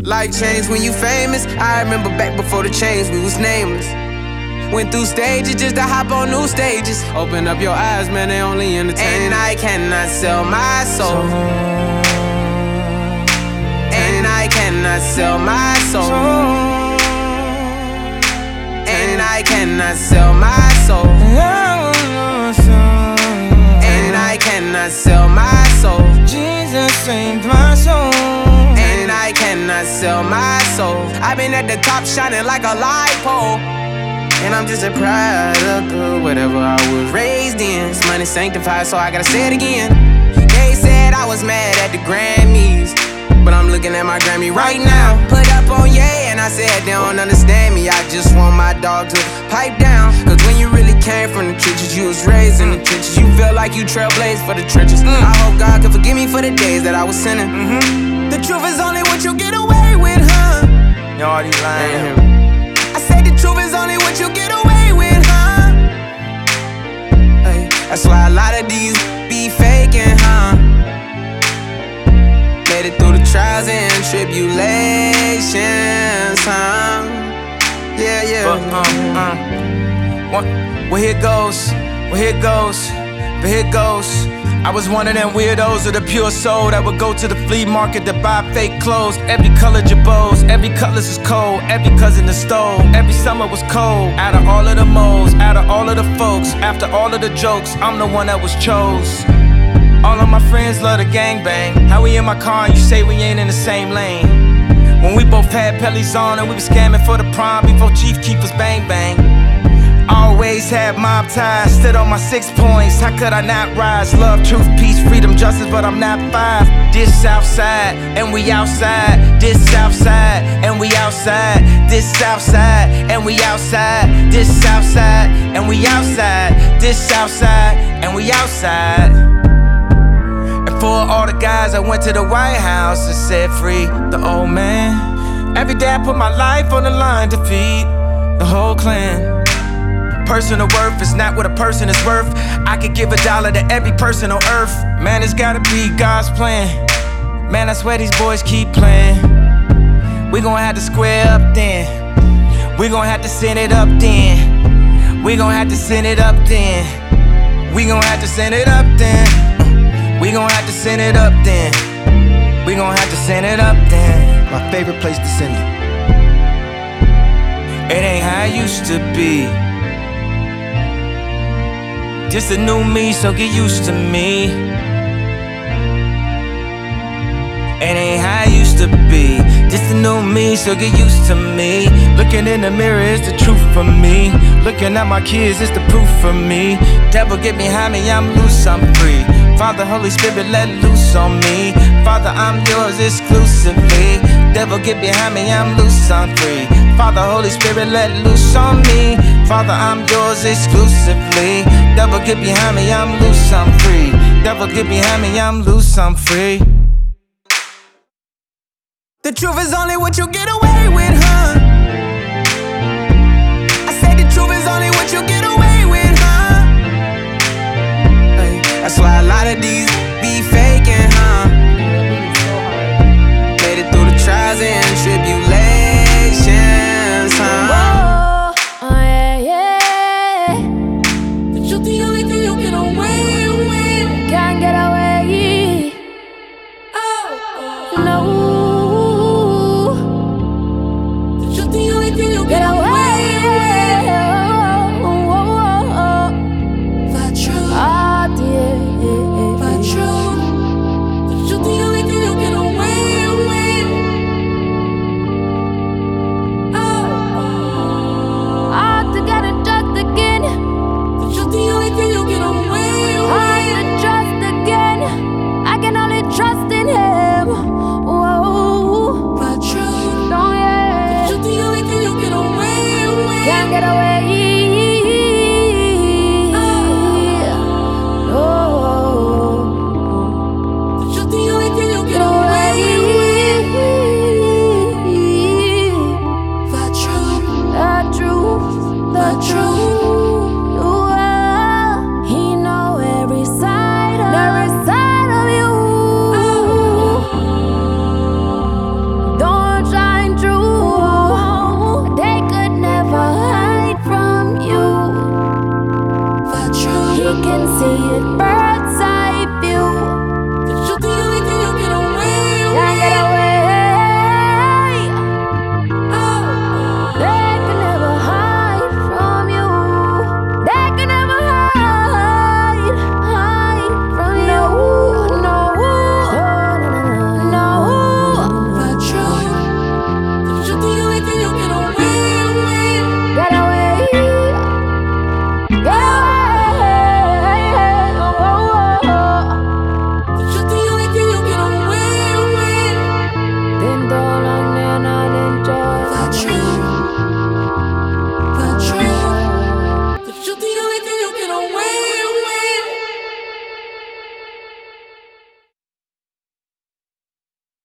Life changed when you famous. I remember back before the change, we was nameless. Went through stages just to hop on new stages. Open up your eyes, man, they only entertain. And I cannot sell my soul. And I cannot sell my soul. And I cannot sell my soul. And I cannot sell my soul. Jesus saved my soul. And I cannot sell my soul. I've been at the top shining like a light pole. And I'm just a product of whatever I was raised in. This money sanctified, so I gotta say it again. They said I was mad at the Grammys, but I'm looking at my Grammy right now. Put up on Ye, and I said they don't understand me. I just want my dog to pipe down. Cause when you really came from the trenches, you was raised in the trenches. You feel like you trailblazed for the trenches. I hope God can forgive me for the days that I was sinning. The truth is only what you get away with, huh? You already lying. I say the truth is only what you get away with, huh? Hey, that's why a lot of these be faking, huh? Made it through the trials and tribulations, huh? Yeah. Well, here goes. But here goes. I was one of them weirdos of the pure soul that would go to the flea market to buy fake clothes. Every color Jabos, every colors is cold. Every cousin is stole, every summer was cold. Out of all of the moles, out of all of the folks, after all of the jokes, I'm the one that was chose. All of my friends love the gangbang. How we in my car and you say we ain't in the same lane? When we both had pellies on and we was scamming for the prom before Chief Keef was bang bang. Always had mob ties, stood on my 6 points. How could I not rise? Love, truth, peace, freedom, justice, but I'm not 5. This Southside, and we outside. This Southside, and we outside. This Southside, and we outside. This Southside, and we outside. This Southside, and we outside. And for all the guys I went to the White House and said free the old man. Every day I put my life on the line to feed the whole clan. Personal worth is not what a person is worth. I could give $1 to every person on earth. Man, it's gotta be God's plan. Man, I swear these boys keep playing. We gon' have to square up then. We gon' have to send it up then. We gon' have to send it up then. We gon' have to send it up then. We gon' have to send it up then. We gon' have to send it up then. My favorite place to send it. It ain't how it used to be. Just a new me, so get used to me. It ain't how it used to be. Just a new me, so get used to me. Looking in the mirror is the truth for me. Looking at my kids is the proof for me. Devil get behind me, I'm loose, I'm free. Father, Holy Spirit, let loose on me. Father, I'm yours exclusively. Devil get behind me, I'm loose, I'm free. Father, Holy Spirit, let loose on me. Father, I'm yours exclusively. Devil get behind me, I'm loose, I'm free. Devil get behind me, I'm loose, I'm free. The truth is only what you get away with, huh? I said the truth is only what you get away with, huh? Hey, that's why a lot of these